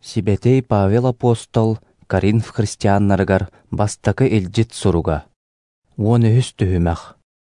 Сибетей Павел Апостол Коринф христианнарыгар бастакы илжит суруга. Он үс түһүмэх.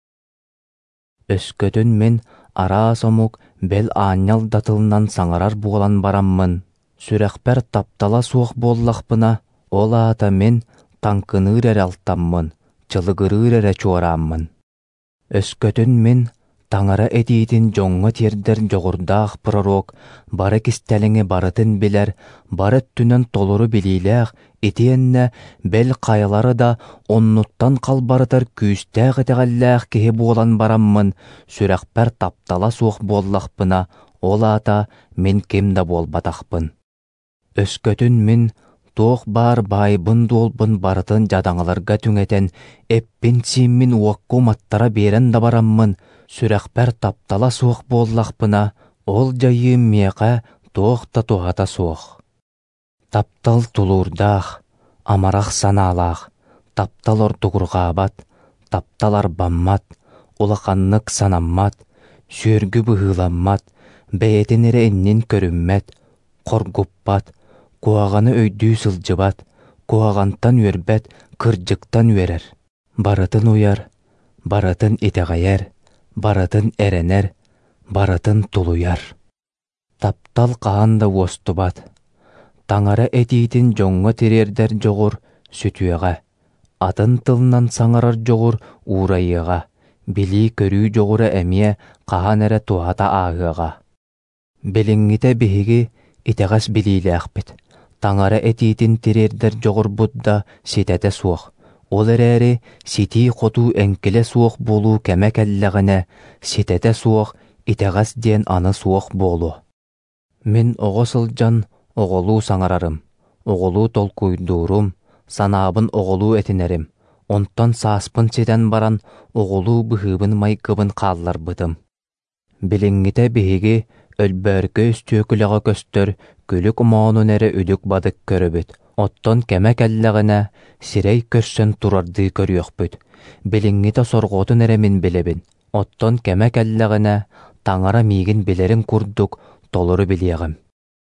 Өскөтүн мен араа сомук бел ааннял датылынан саңарар буолан бараммын. Сүрэхпер таптала суох боллахпына, ол аата мен танкыныр эре алтаммын, чылыгырыр эре чуараммын. Өскөтүн мен таңара этиитин жоңға тердер жоғырдаах пророк, бары кистелеңе барытын билер, бары түнен толуру билилээх, итиенне бел қайалары да оннуттан қалбарытар күүстәэх этеғаллээх киһи буолан бараммын, сүрэхпер таптала суох боллахпына, ол аата мен кем да болбатахпын. Өскөтүн мен тоох бар байбын дуолбын барытын жадаңаларга түңетен, эппин симмин уакку маттара берен да бараммын, сүрэхпер таптала суох боллахпына, ол жайым меқа тоох та туғата суох. Таптал тулурдаах, амарах санаалаах, таптал ордугургаабат, таптал арбаммат, улаканнык санаммат, сүөргү быһыламмат, бэйетинере иннин көрүммет, коргуппат, куаганы өйдүү сылжыбат, куагантан үөрбет, кырдьыктан үөрер. Барытын уяр, барытын итеғайер, барытын эренер, барытын тулуяр. Таптал каанда уостубат, таңара этиитин жоңго терердер жоғур сүтүеға, атын тылынан саңарар жоғур уурайыға, били көрүү жоғура эмие каан эре туата аагыга. Белиңите биһиги итегас билилээхпит, таңара этиитин терердер жоғур будда ситете суох, ол эрээри ситии хотуу эңкиле суох болуу кеме келлегіне, ситете суох итегас диэн аны суох болу. Мен оҕо сылдьан оҕолуу саңарарым, оҕолуу толкуйдуурум, санаабын оҕолуу этинерим, онтон сааспын ситен баран оҕолуу быһыыбын майгыбын хаалларбытым. Билиңите биһиги өлбөөркө үстүөкүлэҕэ көстөр күлүк моонун эре үдүк бадык көрөбүт, оттон кеме келлегіне сирей көссөн турарды көрүөхпүт. Билиңите соргоотун эре мин билебин, оттон кеме келлегіне таңара миигин билерин курдук толору билиэҕим.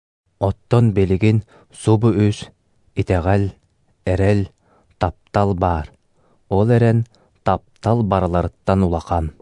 Оттон белигин субу үс, итеғал, эрел, таптал бар. Ол эрен таптал бараларыттан улахан.